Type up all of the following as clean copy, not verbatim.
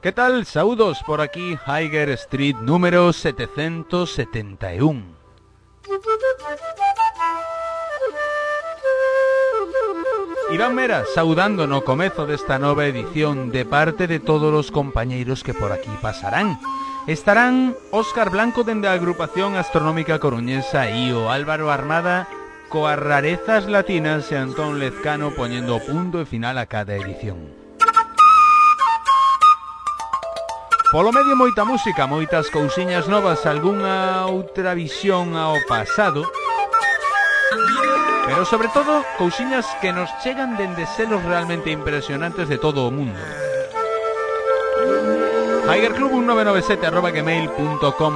Que tal? Saúdos por aquí, Higher Street número 771. Iván Mera, saudando no comezo desta nova edición de parte de todos os compañeiros que por aquí pasarán. Estarán Óscar Blanco dende a agrupación astronómica coruñesa e o Álvaro Armada coas rarezas latinas e Antón Lezcano poñendo punto e final a cada edición. Polo medio moita música, moitas cousiñas novas, algunha outra visión ao pasado, pero sobre todo cousiñas que nos chegan dende selos realmente impresionantes de todo o mundo. higerclub1997@gmail.com,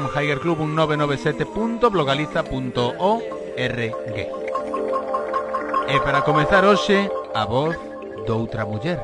higerclub1997.blogaliza.org. E para comezar hoxe, a voz doutra muller,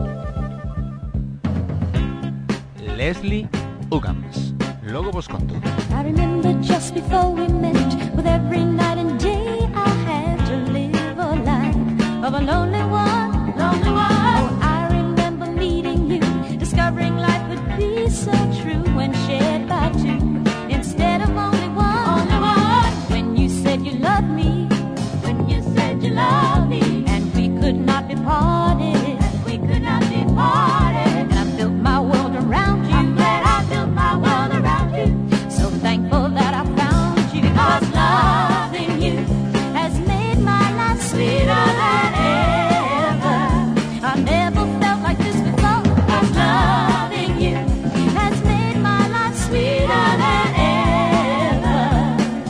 Leslie Uggams. Logo vos conto. I remember just before we met, with every night and day I had to live a life of a lonely one, lonely one. Oh, I remember meeting you, discovering life would be so true when shared by two, instead of only one, only one. When you said you loved me, when you said you loved me, and we could not be parted, and we could not be parted, and I built my world around you. I'm glad I built my world around you. So thankful that I found you, because loving you has made my life sweeter than ever. I never felt like this before, because loving you has made my life sweeter than ever.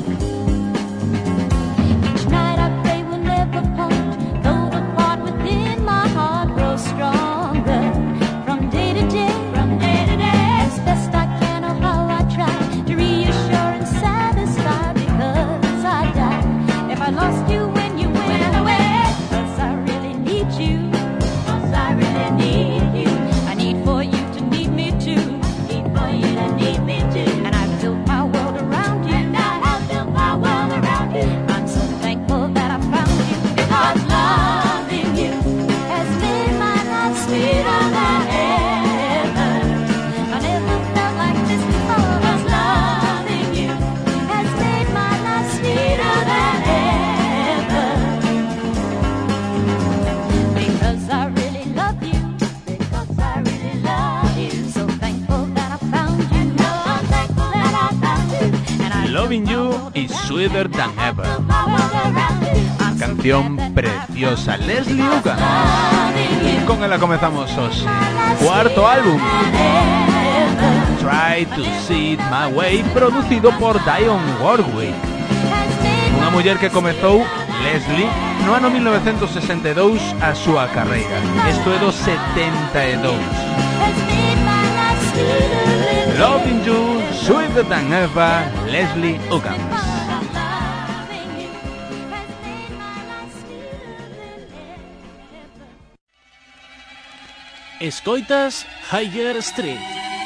Each night I pray we'll never part, though the part within my heart grows stronger. From day to day, as best I can, oh how I try to reassure and satisfy, because I die if I lost you when you went away. Because I really need you, because I really need you. I need for you to need me too, need for you to need me too. And I built my world around you, and I have built my world around you. I'm so thankful that I found you, because loving you has made my life sweeter than ever. I never felt like this before, because loving you has made my life sweeter than ever. Because I really love you, because I really love you. So thankful that I found you, no, I'm thankful that I found you. And I Loving You is Sweeter Than Ever. built my world around you. I'm so Canción glad that I preciosa, Leslie Uggams. loving you Con ela comezamos hoxe. Cuarto álbum, ever. Try to See It My Way, producido por Dionne Warwick. Unha muller que comezou, Leslie, no ano 1962 a súa carreira. Isto é do 72. Loving You, Sweeter Than Ever, Leslie Uggams. Escoitas Higher Street.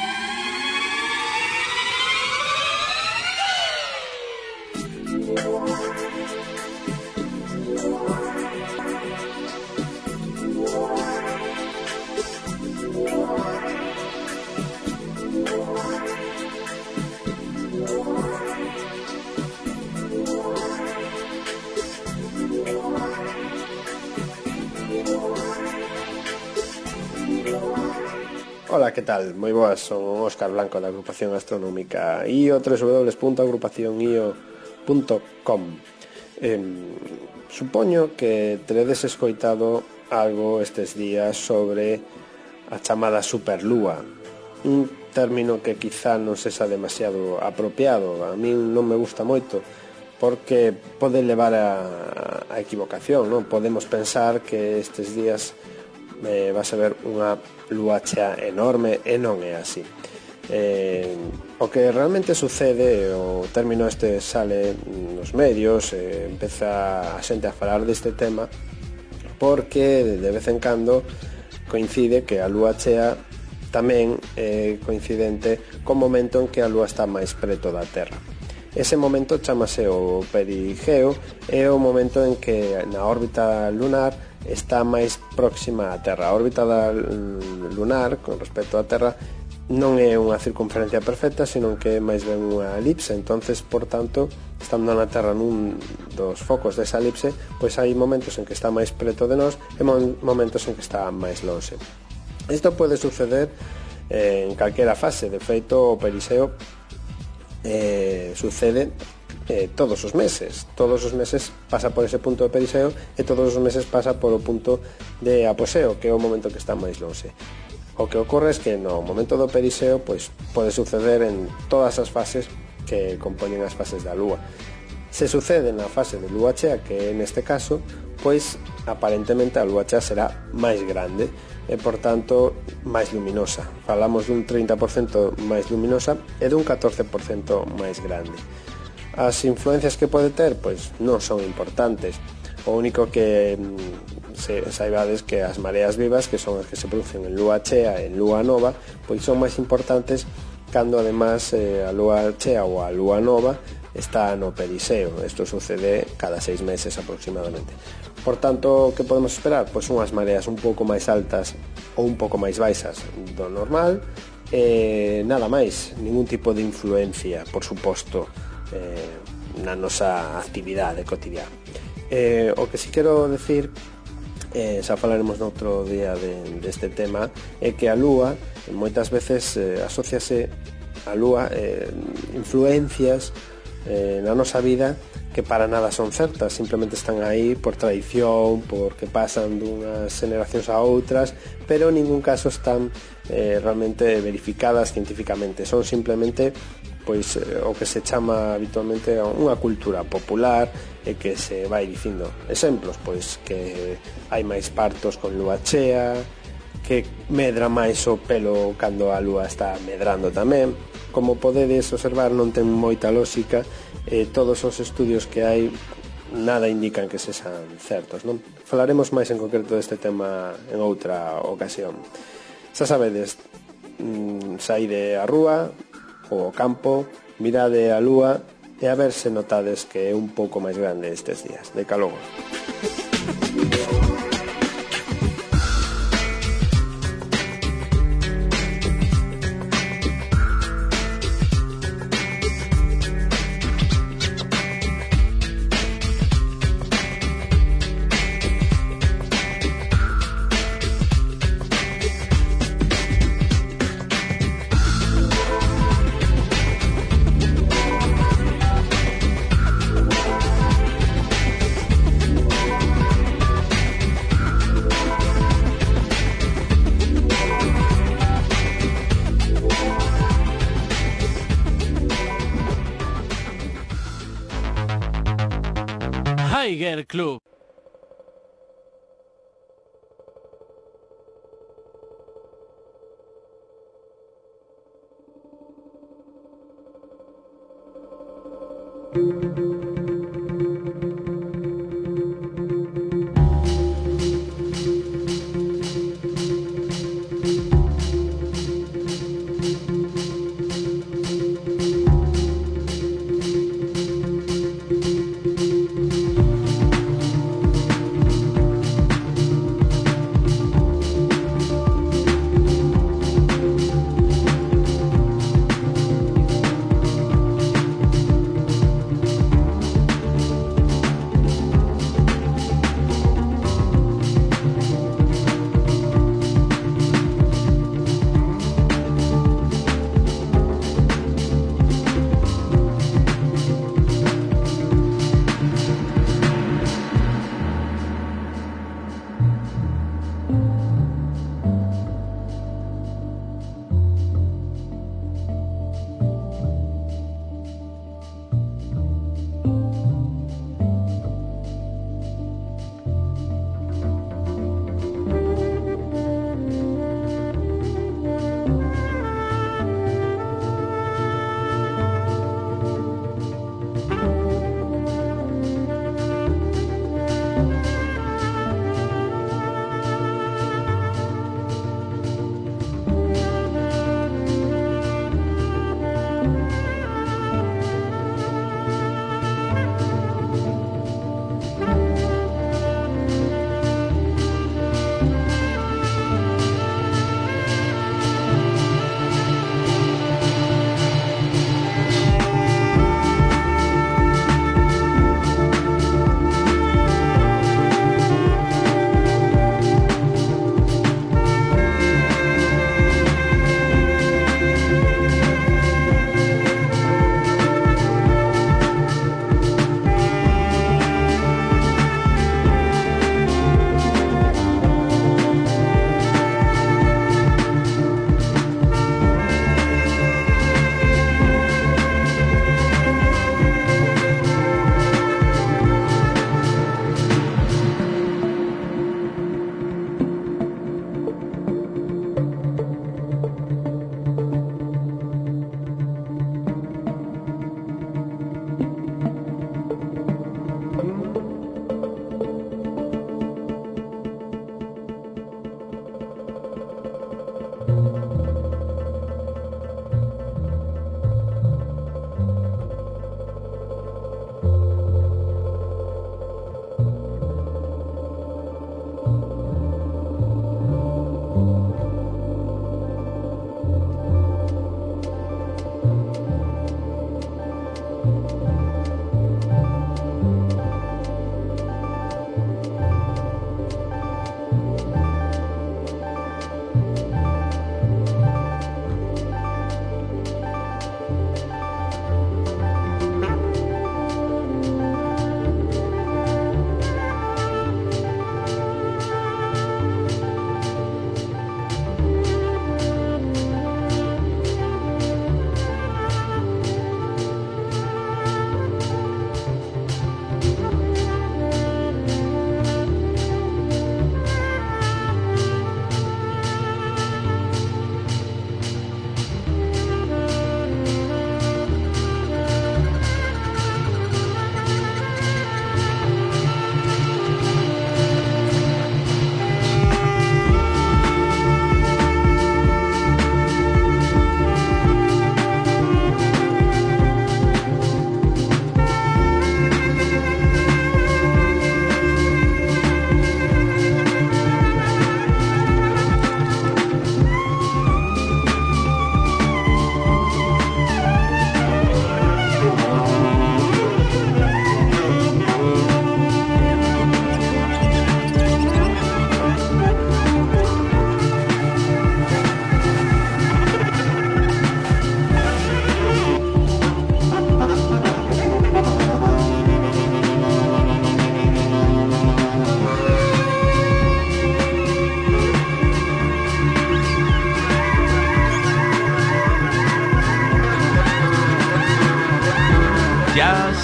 Ola, que tal? Moi boas, son Óscar Blanco da agrupación astronómica IO, www.agrupacionio.com. Supoño que teredes escoitado algo estes días sobre a chamada superlúa, un término que quizá non sexa demasiado apropiado. A min non me gusta moito, porque pode levar a equivocación, non? Podemos pensar que estes días vas a ver unha lúa chea enorme, e non é así. O que realmente sucede, o término este sale nos medios, empeza a xente a falar deste tema, porque de vez en cando coincide que a lúa chea tamén é coincidente co momento en que a lúa está máis preto da Terra. Ese momento chamase o perigeo, é o momento en que na órbita lunar está máis próxima á Terra. A órbita lunar con respecto á Terra non é unha circunferencia perfecta, senón que é máis ben unha elipse. Entonces, por tanto, estando na Terra nun dos focos desa elipse, pois hai momentos en que está máis preto de nós e momentos en que está máis lonxe. Isto pode suceder en calquera fase. De feito, o periseo sucede todos os meses pasa por ese punto de periseo e todos os meses pasa por o punto de aposeo, que é o momento que está máis lonxe. O que ocorre é que no momento do periseo pois pode suceder en todas as fases que compoñen as fases da Lúa. Se sucede na fase de Lúa chea, que neste caso, pois aparentemente a Lúa chea será máis grande e, por tanto, máis luminosa. Falamos dun 30% máis luminosa e dun 14% máis grande. As influencias que pode ter, pois non son importantes. O único que saibades que as mareas vivas, que son as que se producen en Lúa chea e en Lúa nova, pois son máis importantes cando además a Lúa chea ou a Lúa nova está no periseo. Isto sucede cada 6 meses aproximadamente. Por tanto, que podemos esperar? Pois unhas mareas un pouco máis altas ou un pouco máis baixas do normal, nada máis, ningún tipo de influencia, por suposto, na nosa actividade cotidiana. O que si quero decir, xa falaremos noutro día deste tema, é que a Lúa moitas veces asociase a Lúa influencias na nosa vida que para nada son certas, simplemente están aí por tradición, porque pasan dunhas generacións a outras, pero en ningún caso están realmente verificadas científicamente. Son simplemente pois o que se chama habitualmente unha cultura popular e que se vai dicindo. Exemplos, pois que hai máis partos con lúa chea, que medra máis o pelo cando a lúa está medrando tamén. Como podedes observar, non ten moita lógica, todos os estudios que hai nada indican que sexan certos, non? Falaremos máis en concreto deste tema en outra ocasión. Xa sabedes, saíde á rúa ou ao campo, mirade a lúa e a ver se notades que é un pouco máis grande estes días. De logo. Tiger Club.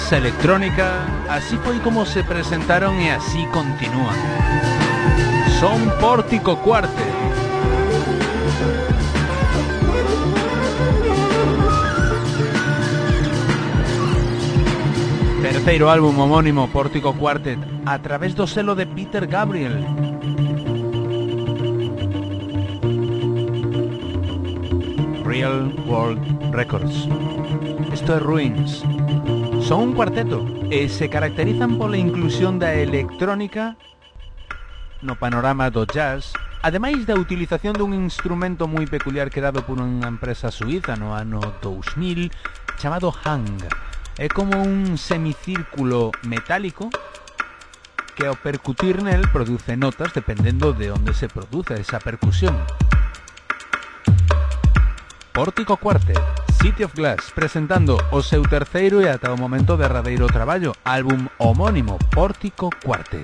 esa electrónica, así foi como se presentaron e así continúan. Son Pórtico Quartet. Terceiro álbum homónimo, Pórtico Quartet, a través do selo de Peter Gabriel. Real World Records. Isto é Ruins. Son un cuarteto e se caracterizan pola inclusión da electrónica no panorama do jazz, ademais da utilización dun instrumento moi peculiar creado por unha empresa suiza no ano 2000 chamado Hang. É como un semicírculo metálico que ao percutir nel produce notas dependendo de onde se produce esa percusión. Pórtico Quartet, City of Glass, presentando o seu terceiro e ata o momento derradeiro traballo, álbum homónimo, Pórtico Quartet.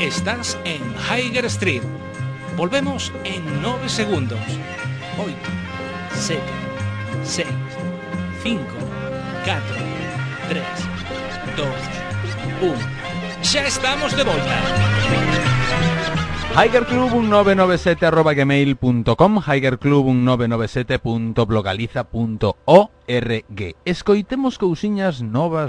Estás en Higher Street. Volvemos en 9 segundos. 8, 7, 6, 5, 4, 3, 2, 1. Ya estamos de vuelta. higerclub1997@gmail.com, higerclub1997.blogaliza.org. Escoitemos cousiñas novas.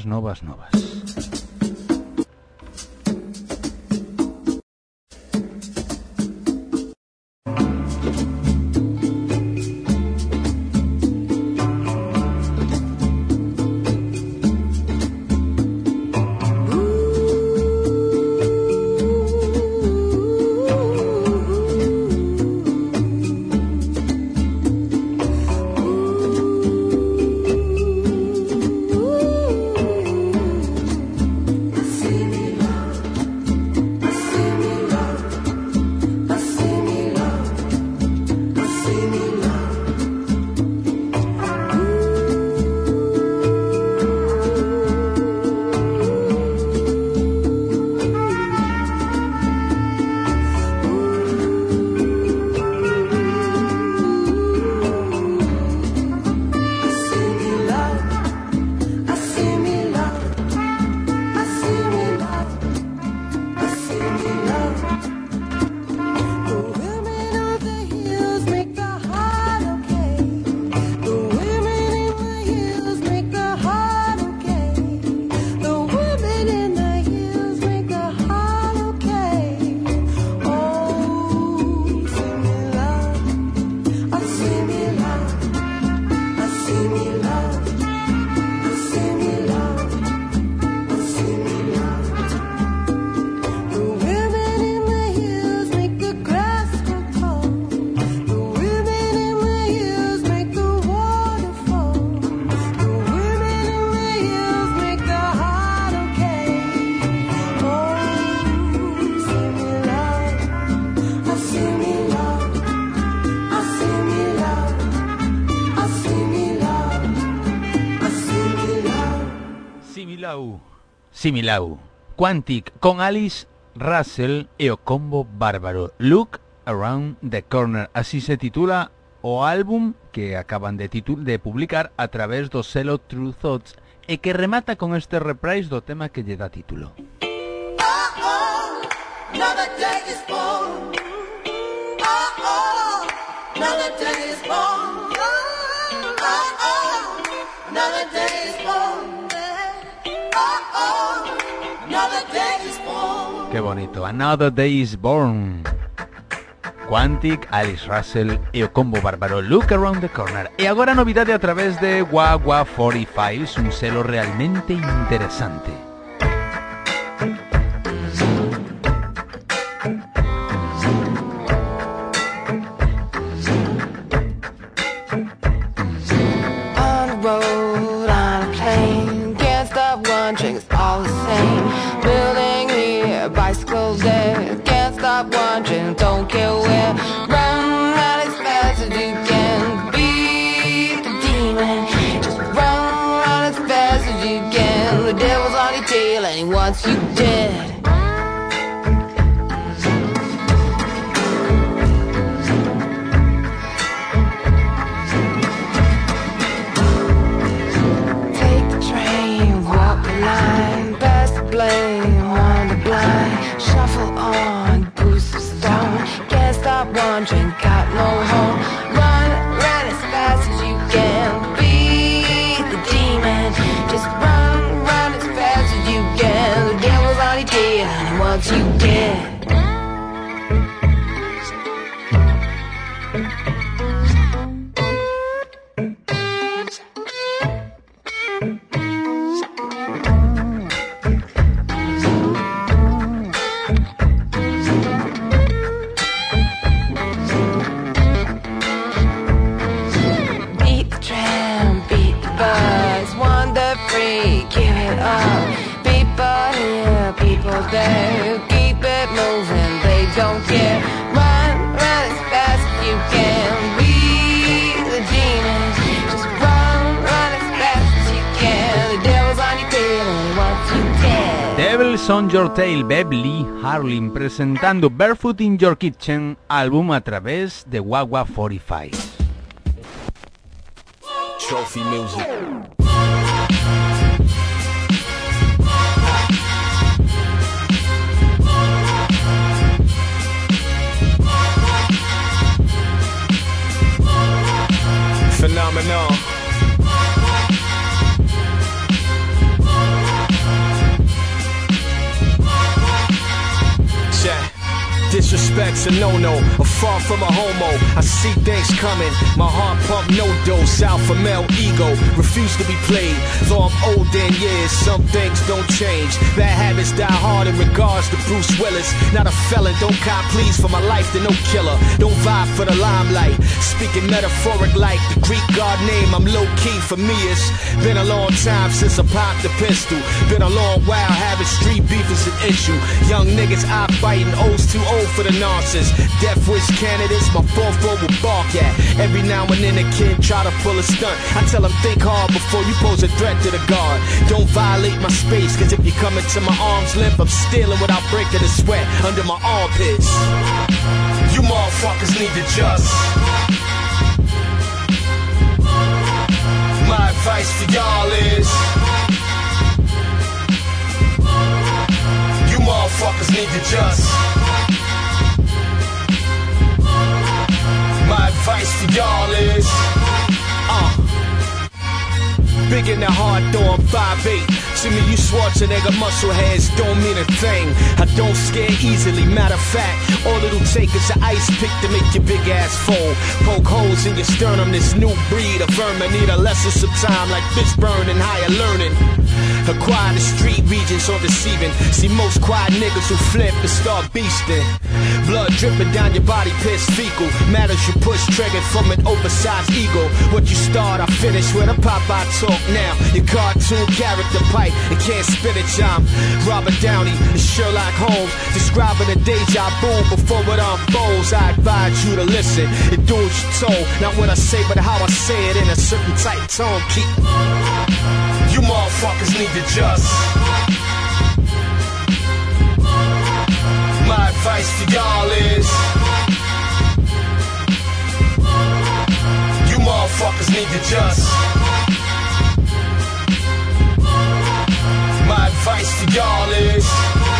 Similau, Quantic con Alice Russell e o combo bárbaro Look Around the Corner. Así se titula o álbum que acaban de publicar a través do selo True Thoughts e que remata con este reprise do tema que lle dá título. Another day is born. Another day is born. Another day is born. Another day is born. Qué bonito, Another Day is Born. Quantic, Alice Russell e o combo bárbaro Look Around the Corner. E agora novidade a través de Wah-Wah 45, un selo realmente interesante. On the road, on a plane, can't stop wondering, it's all the same. Building here, bicycle there, can't stop wondering, don't care where. Run as fast as you can, beat the demon. Just run as fast as you can. The devil's on your tail and he wants you dead. Take the train, walk the line, pass the blame, wander blind, shuffle on, boost of stone. Can't stop wandering, got no home. Run as fast as you can, beat the demon. Just run as fast as you can. The devil's on your tail and he wants you dead. Beat the tram, beat the bus, wander free, give it up. People here, people there, keep it moving, they don't care. Run as fast as you can, beat the demons. Just run as fast as you can. The devil's on your tail and he wants you dead. Devil's Eyes on Your Tail, Bev Lee Harlin presentando Barefoot in Your Kitchen, álbum a través de Wagwa 45. Trophy music. Phenomenal. Disrespect's a no-no, a far from a homo. I see things coming, my heart pump no dose. Alpha male ego, refuse to be played. Though I'm old in years, some things don't change. Bad habits die hard in regards to Bruce Willis. Not a felon, don't cop pleas for my life to no killer. Don't vibe for the limelight, speaking metaphoric like the Greek god name. I'm low-key for me, it's been a long time since I popped the pistol. Been a long while, having street beef is an issue. Young niggas eye fighting, O's too old for the nonsense. Death wish candidates, my fourth row will bark at. Every now and then a kid try to pull a stunt. I tell them think hard before you pose a threat to the guard. Don't violate my space, cause if you come into my arm's length, I'm stealing without breaking a sweat under my armpits. You motherfuckers need to just. My advice for y'all is, you motherfuckers need to just. My advice for y'all is, big in the heart though I'm 5'8". To me you Schwarzenegger muscle heads don't mean a thing. I don't scare easily, matter of fact, all it'll take is an ice pick to make your big ass fold. Poke holes in your sternum, this new breed of vermin need a lesson sometime like fish burn and higher learning. Acquire the street regions on receiving. See most quiet niggas who flip and start beasting. Blood dripping down your body, piss fecal. Matters you push triggered from an oversized ego. What you start, I finish with a Popeye talk now. Your cartoon character pipe and can't spit it, I'm Robert Downey and Sherlock Holmes, describing a deja vu before it unfolds. I advise you to listen and do what you're told. Not what I say, but how I say it in a certain tight tone. Keep. You motherfuckers need to just. My advice to y'all is, you motherfuckers need to just. My advice to y'all is,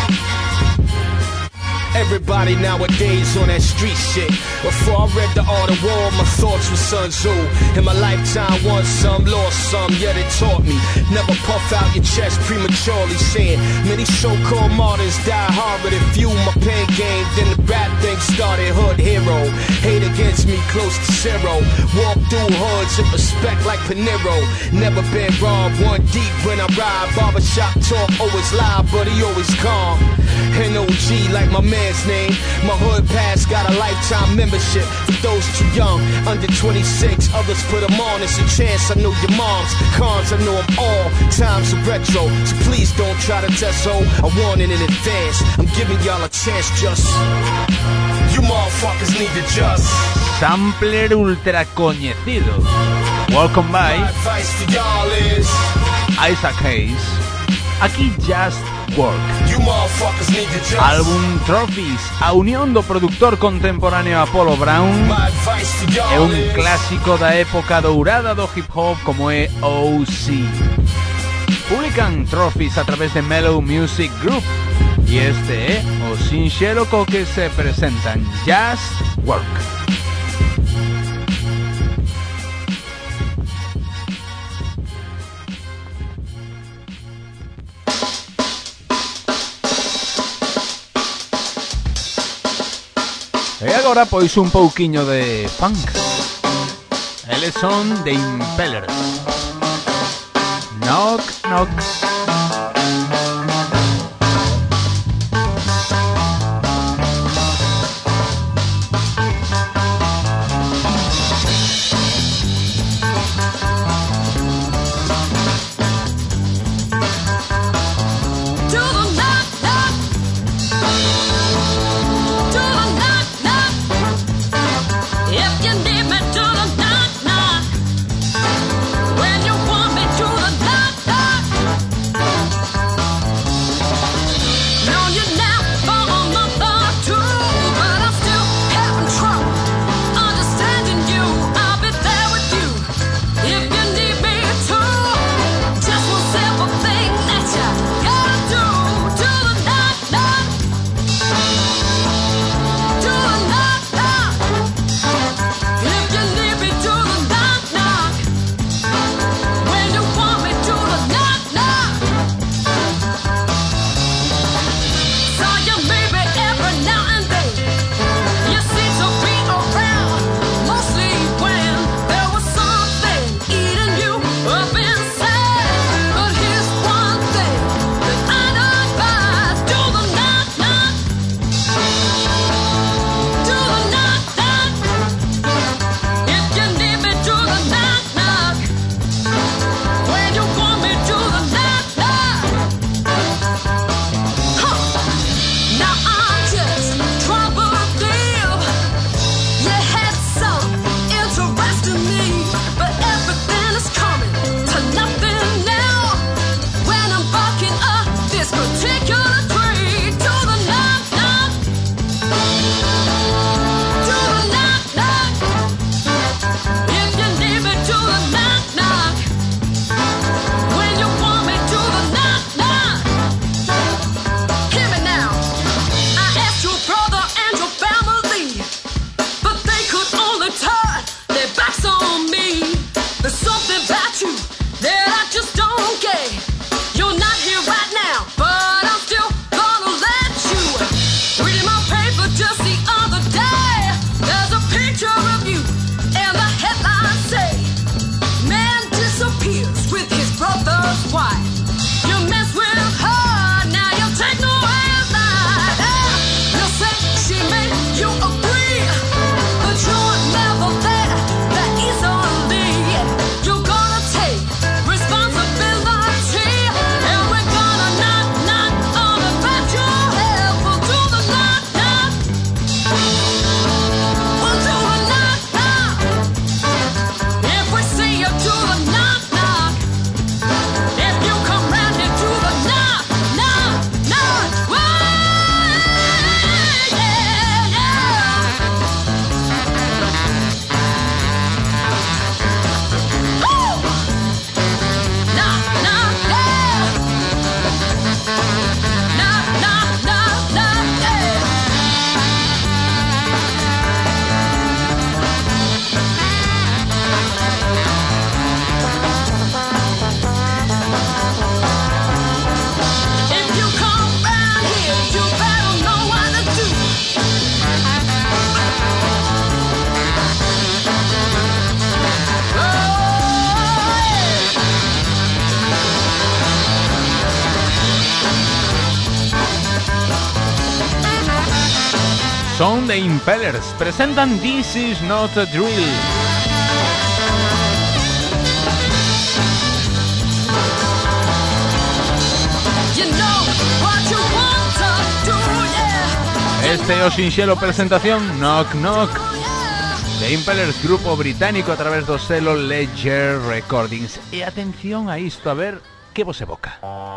everybody nowadays on that street shit. Before I read The Art of War, my thoughts were Sun Tzu. In my lifetime, won some, lost some, yeah, they taught me. Never puff out your chest prematurely, saying many so-called martyrs die hard, but if you my pain game, then the rap thing started. Hood hero, hate against me close to zero. Walk through hoods and respect like Panero. Never been robbed, one deep when I ride. Barbershop talk, always loud, but he always calm. N.O.G. like my man's name. My hood pass got a lifetime membership for those too young, under 26. Others put them on, it's a chance. I know your moms, cons, I know them all. Times are retro, so please don't try to test ho. I warn it in advance, I'm giving y'all a chance just. You motherfuckers need to just. Sampler ultra coñecido. Welcome by My advice to y'all is, Isaac Hayes. Aquí Just Work. you motherfuckers need to just. Álbum Trophies, a unión do productor contemporáneo Apollo Brown My advice to e y'all un is, clásico da época dourada do hip hop como é OC. Publican Trophies a través de Mellow Music Group e este é o sinxelo co que se presentan Just Work. E agora pois un pouquiño de funk. Eles son The Impellers. Knock, knock. When you want me to the knock, knock. son The Impellers, presentan This Is Not a Drill. Este é o sinxelo presentación Knock Knock. The Impellers, grupo británico a través do selo Ledger Recordings. E atención a isto, a ver que vos evoca.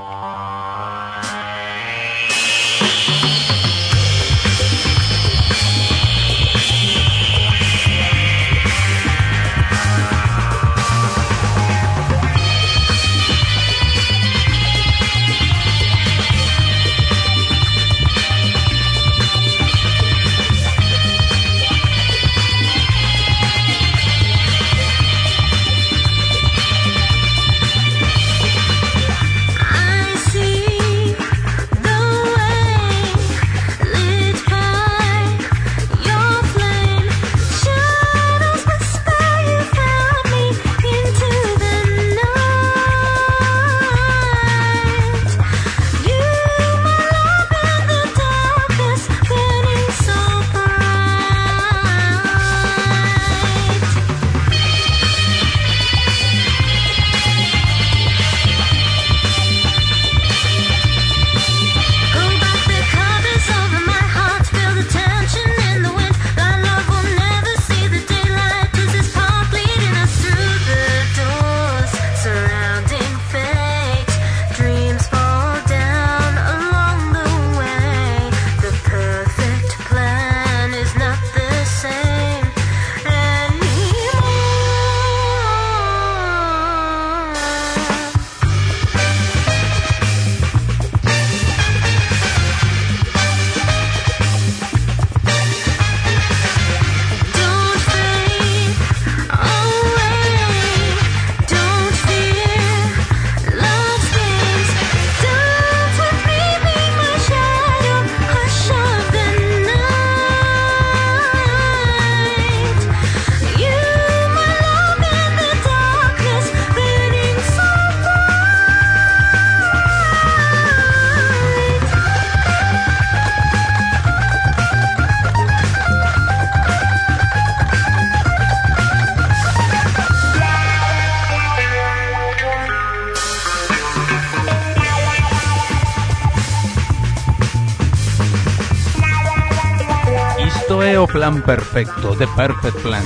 Plan perfecto, The Perfect Plan.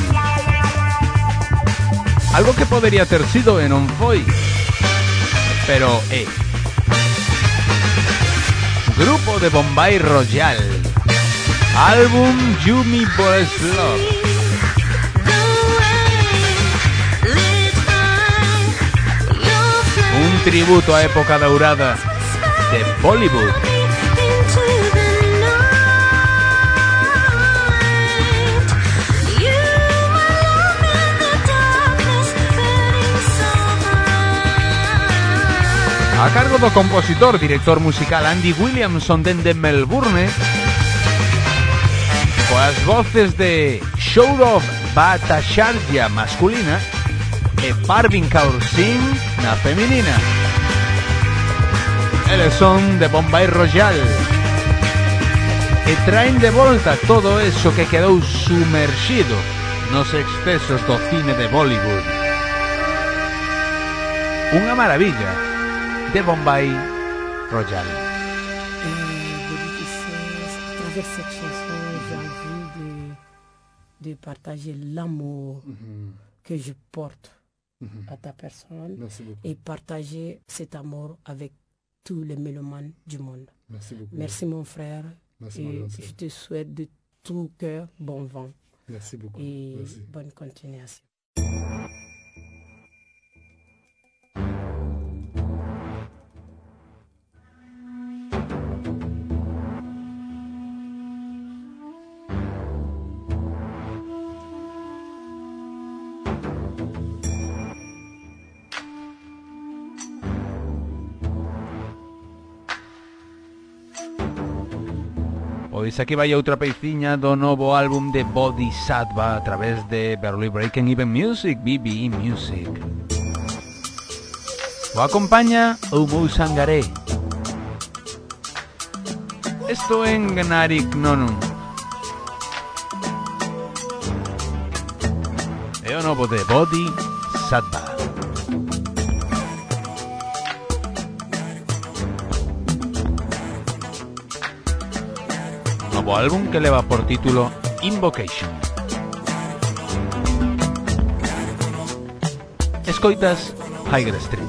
Algo que podería ter sido e non foi, pero Grupo de Bombay Royal, álbum You Me Boys Love. Un tributo á época dourada de Bollywood. A cargo do compositor, director musical Andy Williamson dende Melbourne, coas voces de Saurav Bhattacharya masculina e Parvin Kaur Singh na feminina. Eles son de Bombay Royal e traen de volta todo eso que quedou sumerxido nos excesos do cine de Bollywood. Unha maravilla de Bombay Royal. À travers cette chanson, j'ai envie de partager l'amour que je porte à ta personne et partager cet amour avec tous les mélomanes du monde. Merci beaucoup. Merci mon frère. Et je te souhaite de tout cœur bon vent. Merci beaucoup. Et bonne continuation. Pois aquí vai outra peiciña do novo álbum de Bodhisattva a través de Barely Breaking Even Music, BBE Music. O acompaña Umu Sangaré. Esto en Gnarik Nonum. novo de Body Sattva. Novo álbum que leva por título Invocation. Escoitas Higher Street.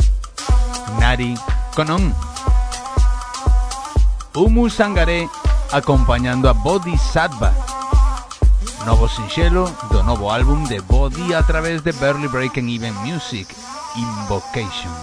Nari Konon. Umu Sangare acompañando a Bodhisattva, novo sinxelo do novo álbum de Body a través de Barely Breaking Even Music, Invocation.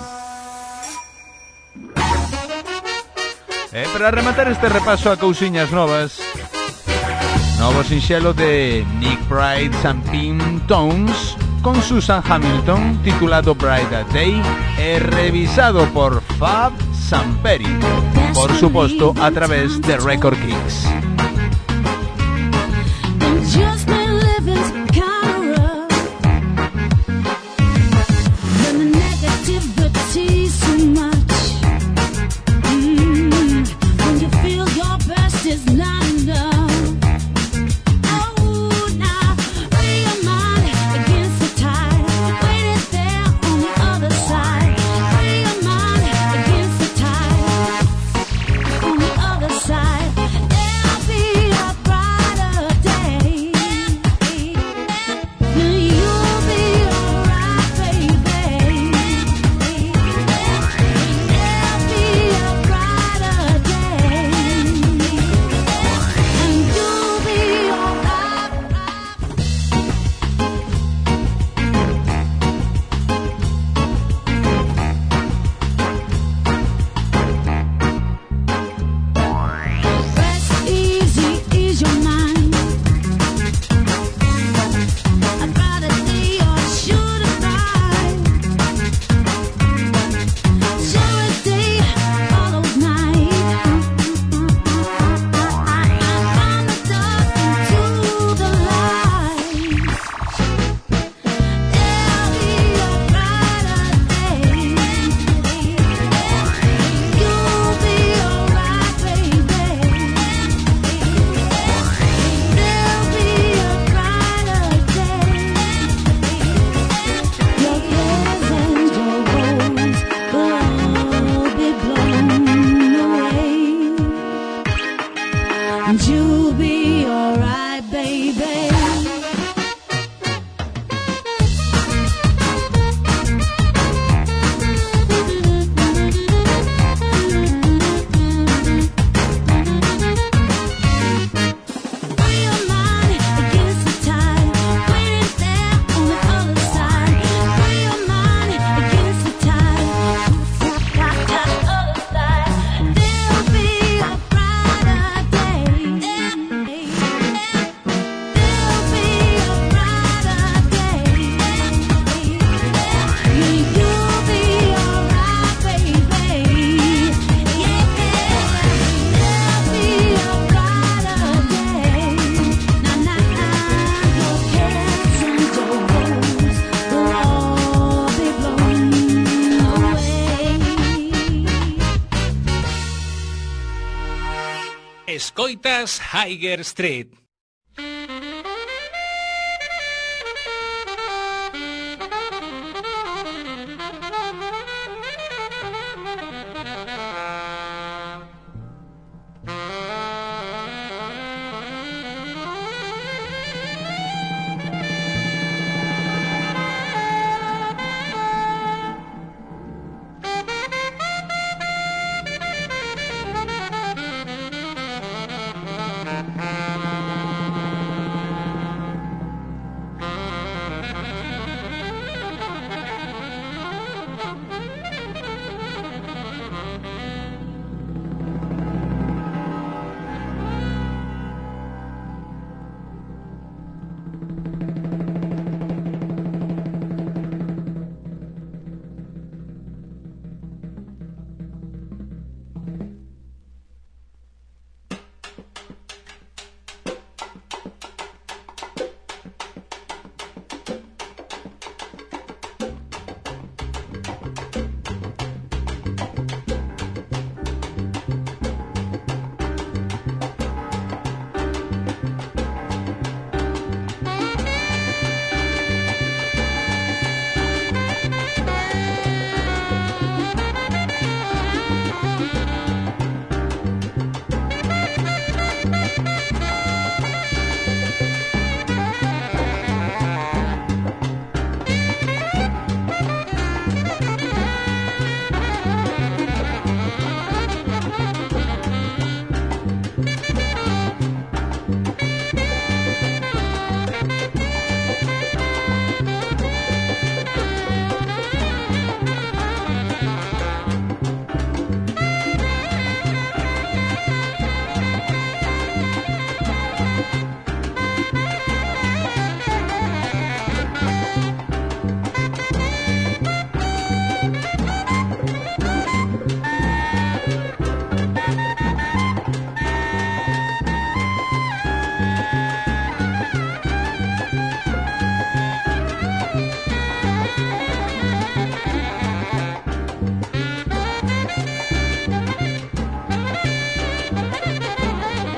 E para rematar este repaso a cousiñas novas, novo sinxelo de Nick Pride and Pim Tones con Susan Hamilton, titulado Bright a Day, e revisado por Fab Samperi, por suposto a través de Record Kicks. Escoitas Higher Street.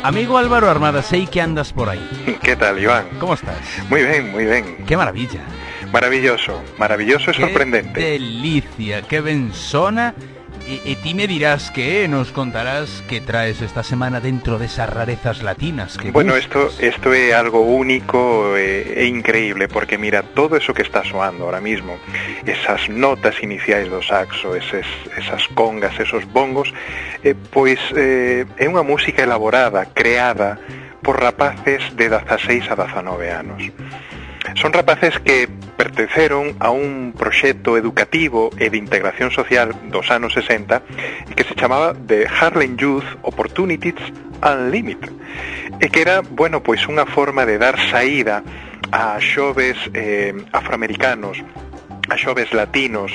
Amigo Álvaro Armada, sei que andas por aí. ¿Qué tal, Iván? ¿Cómo estás? Muy bien, muy bien. Qué maravilla. Maravilloso, maravilloso e sorprendente. Qué delicia, qué ben sona. E ti me dirás que nos contarás que traes esta semana dentro de esas rarezas latinas que bueno, buscas. esto es algo único e increíble, porque mira, todo eso que está soando ahora mismo, esas notas iniciais do saxo, esas congas, esos bongos, pois é unha música elaborada, creada por rapaces de 16 a 19 anos. Son rapaces que pertenceron a un proxecto educativo e de integración social dos anos 60 que se chamaba The Harlem Youth Opportunities Unlimited, e que era, bueno, pois unha forma de dar saída a xoves afroamericanos, a xoves latinos,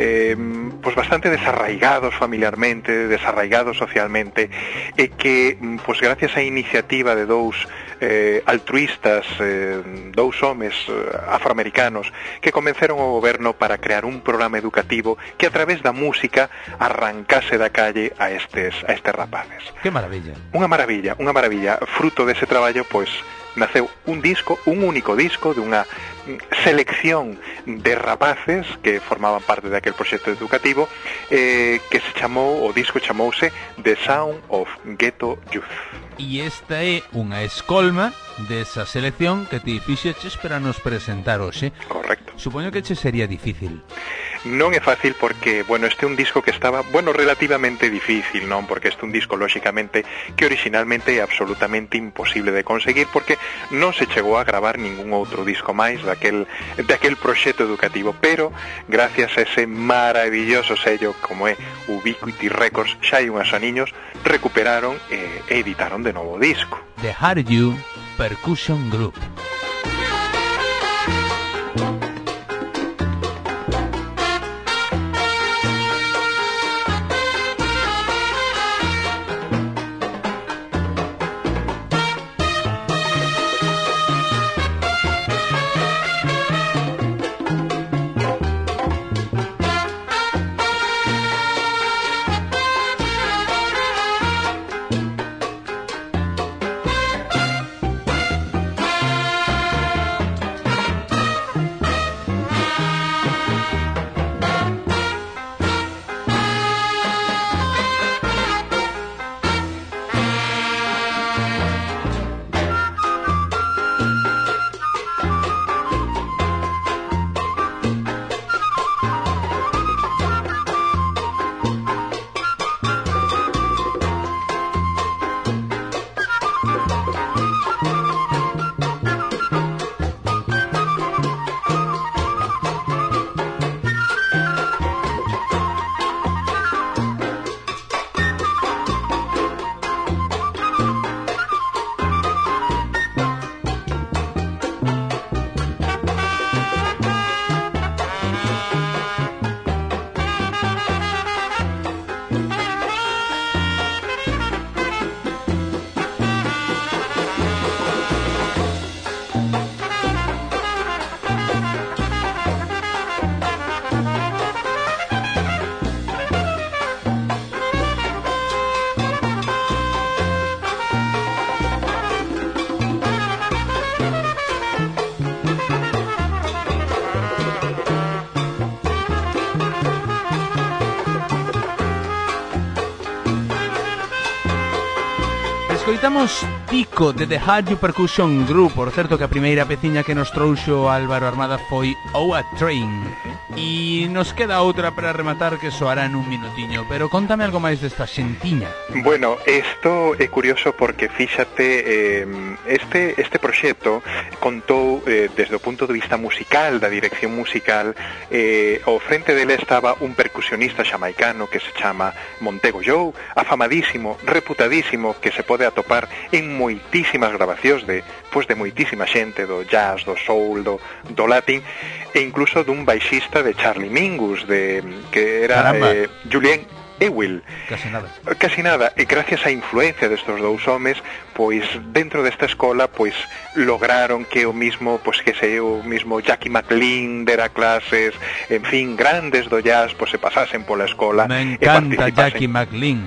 pois bastante desarraigados familiarmente, desarraigados socialmente, e que, pois gracias á iniciativa de dous altruistas, dous homes afroamericanos que convenceron ao goberno para crear un programa educativo que a través da música arrancase da calle a estes rapaces. Que maravilla. Unha maravilla. Fruto dese traballo, pois, naceu un único disco de unha selección de rapaces que formaban parte daquel proxecto educativo, que se chamou, o disco chamouse The Sound of Ghetto Youth. E esta é unha escolma desa selección que ti fixeches para nos presentar hoxe. Correcto. Supoño que che sería difícil. Non é fácil porque, bueno, este é un disco que estaba, bueno, relativamente difícil, non? Porque este é un disco, lóxicamente, que originalmente é absolutamente imposible de conseguir porque non se chegou a gravar ningún outro disco máis daquel proxecto educativo, pero gracias a ese maravilloso sello como é Ubiquity Records, xa hai unhas aniños, recuperaron e editaron de novo disco. The Hard You Percussion Group. Escoitamos Tico de The Hard You Percussion Group. Por certo que a primeira peciña que nos trouxo Álvaro Armada foi Oa Train. E nos queda outra para rematar que soará nun minutiño. Pero contame algo máis desta xentiña. Bueno, isto é curioso porque fíxate, este proxecto contou desde o punto de vista musical, da dirección musical, ao frente dele estaba un percusionista xamaicano que se chama Montego Joe, afamadísimo, reputadísimo, que se pode atopar en moitísimas grabacións de moitísima xente, do jazz, do soul, do latín, e incluso dun baixista de Charlie Mingus, que era Julien Ewell. Casi nada. E gracias á influencia destos dous homes, pois dentro desta escola, pois lograron que o mismo, pois que sei, o mismo Jackie McLean dera clases, en fin, grandes do jazz, pois se pasasen pola escola. Me encanta Jackie McLean.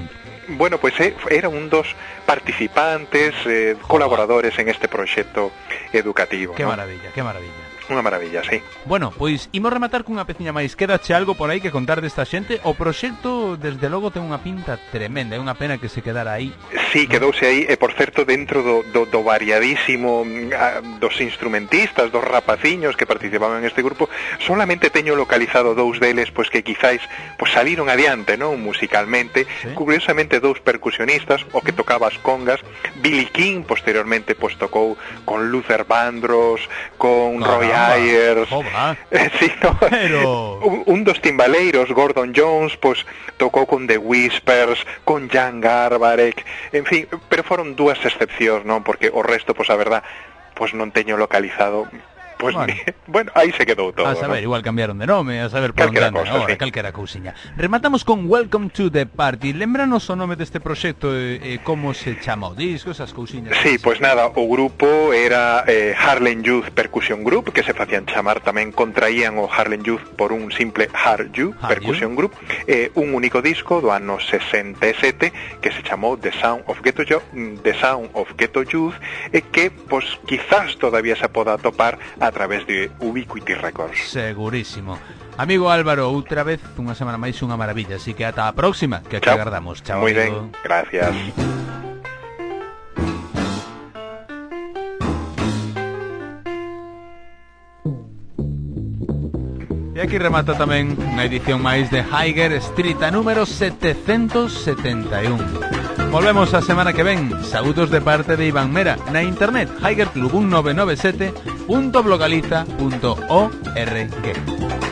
bueno, pois era un dos participantes, colaboradores en este proxecto educativo. Que ¿no? maravilla, que maravilla. Unha maravilla, sí. Bueno, pois imos rematar cunha peciña máis. Quédache algo por aí que contar desta xente? O proxecto, desde logo, ten unha pinta tremenda. É unha pena que se quedara aí. Sí, quedouse aí, e por certo, dentro do variadísimo dos instrumentistas, dos rapaciños que participaban en este grupo, solamente teño localizado dous deles, pois que quizáis pois saliron adiante, non, musicalmente. Sí. Curiosamente, dous percusionistas, o que tocaba as congas, Billy King, posteriormente, pois tocou con Luther Vandross, con Roy Ayers, sí, no. Pero... un dos timbaleiros, Gordon Jones, pois tocou con The Whispers, con Jan Garbarek, en fin, pero foron dúas excepcións, non? Porque o resto, pois a verdad, pois non teño localizado. Pues bueno, aí se quedou todo. A saber, ¿no? Igual cambiaron de nome, a saber por onde andan agora, calquera cousiña. Rematamos con Welcome to the Party. Lembranos o nome deste proxecto e como se chama o disco, esas cousiñas. Sí, pois nada, o grupo era Harlem Youth Percussion Group, que se facían chamar tamén, contraían o Harlem Youth por un simple Hard You Percussion Group, un único disco do ano 67 que se chamou The Sound of Ghetto Youth, e que, pois, quizás todavía se poda atopar a través de Ubiquity Records. Segurísimo. Amigo Álvaro, outra vez unha semana máis unha maravilla, así que ata a próxima, que aquí agardamos. Chao. Moi ben, gracias. E aquí remata tamén unha edición máis de Higer Street, a número 771. Volvemos a semana que ven. Saúdos de parte de Iván Mera. Na internet, higerclub1997.blogaliza.org.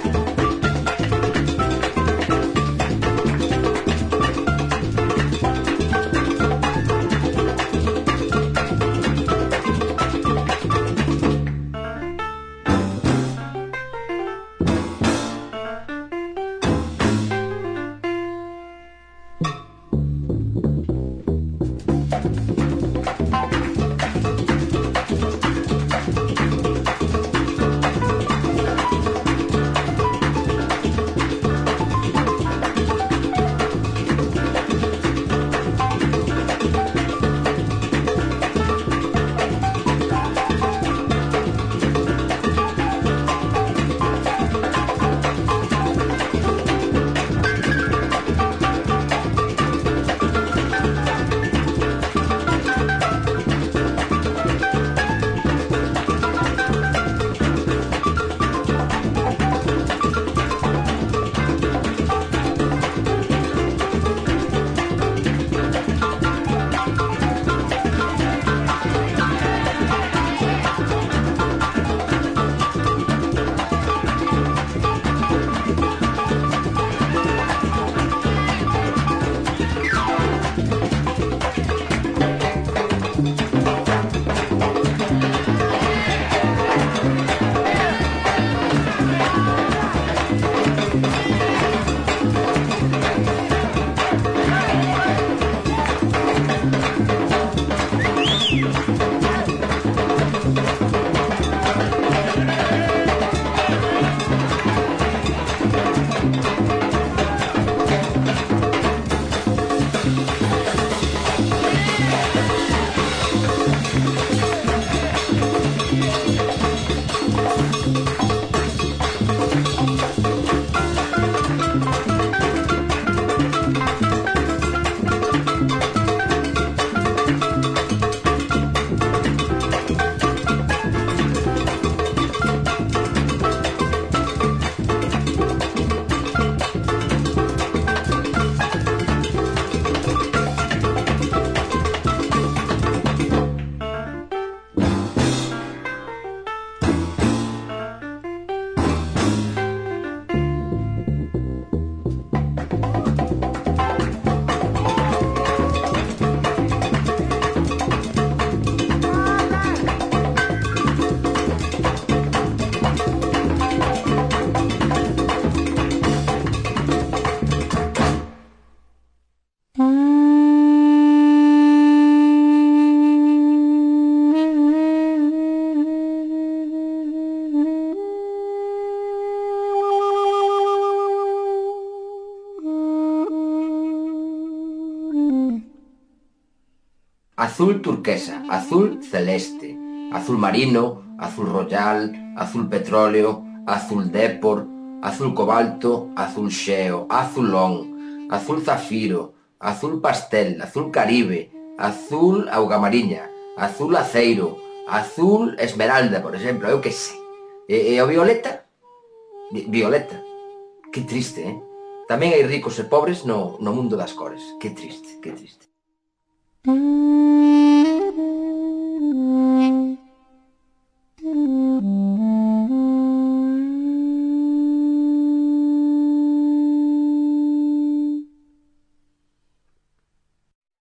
azul turquesa, azul celeste, azul marino, azul royal, azul petróleo, azul dépor, azul cobalto, azul xeo, azulón, azul zafiro, azul pastel, azul caribe, azul augamariña, azul aceiro, azul esmeralda, por exemplo, eu que sei. E o violeta? Violeta. Que triste, Tamén hai ricos e pobres no mundo das cores. Que triste, que triste.